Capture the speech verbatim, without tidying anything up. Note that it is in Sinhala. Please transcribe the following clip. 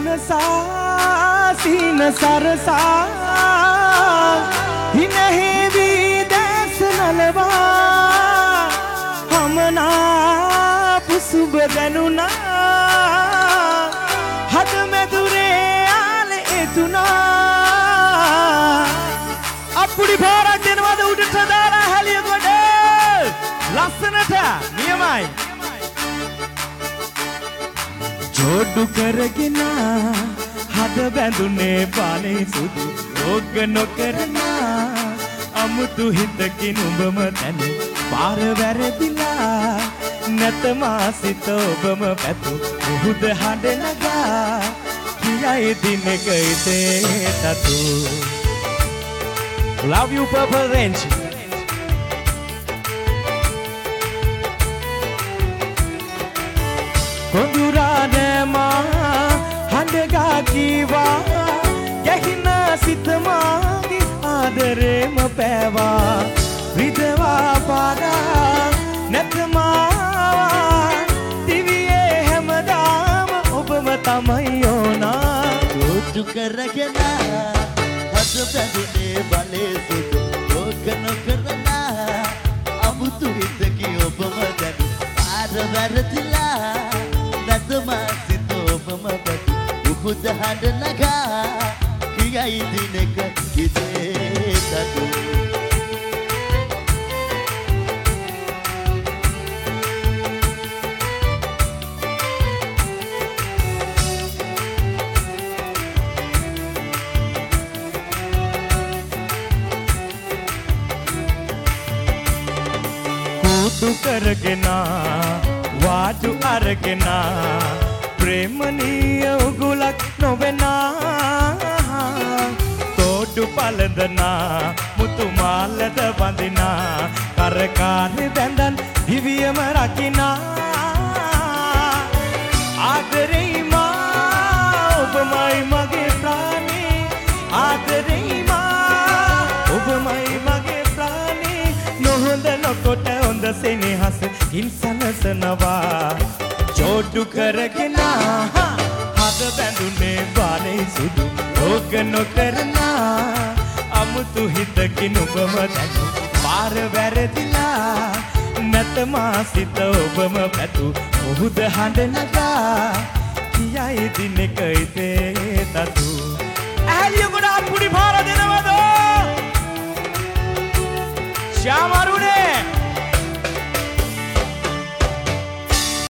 මනසා සීන සරසා හිනහෙවි දැස නලවා හමනා පුසුබ දැනුණා හද මෙදුරේ ආල එතුනා අපුඩි පාරක් දෙනවද උඩට දාලා හැලිය කොට ලස්සනට නියමයි ජෝඩු කරගෙන හද බැඳුනේ පානේ සුදු රෝග නොකරන අමුතු හිතකින් උඹම තැන පාර වැරදිලා නැත මාසිත ඔබම පැතු මුහුද හඬ නගා කියයි දිනක ඉතේ තතු Love you Purple Range කොඳුරා නෑමා හඬගා කීවා ගැහින සිතමාගේ ආදරේම පෑවා විදවා පාරා නැතමාවා දිවියේ හැමදාම ඔබම තමයි ඕනා ජෝඩු කරගෙන හද බැඳුනේ බලේ සුදු රෝග නොකරන අමුතු හිතකි ඔබම දැනු පාර වැරදිලා නැතමාසිත ඔබම බැදු උහුද හඬ නගා කියයි දිනක කිදේ තතු කුඩු කරගෙන වාඩු අරගෙන ප්‍රේමනීය උගුලක් නොවෙනා තෝඩු පළඳනා මුතු මාලද වඳිනා කරකාරි බැඳන් දිවියම රකිනා ආදරේ මා ඔබමයි මගේ ප්‍රාණේ ආදරේ මා ඔබමයි මගේ ප්‍රාණේ නොහොඳ නොකොට හොඳ සෙනෙහස ඉන්සනසනවා ජෝඩු කරගෙන හද බැඳුනේ බාලේ සුදු රෝග නොකරන අමුතු හිතකින් ඔබම දැනු පාර වැරදිලා නැත මාසිත ඔබම පැතු මුහුද හඬ නගා කියයි දිනක ඉතේ තතු ඇලිය ගොඩ අපුඩි පාර දෙනවද ශ්‍යාමරුනේ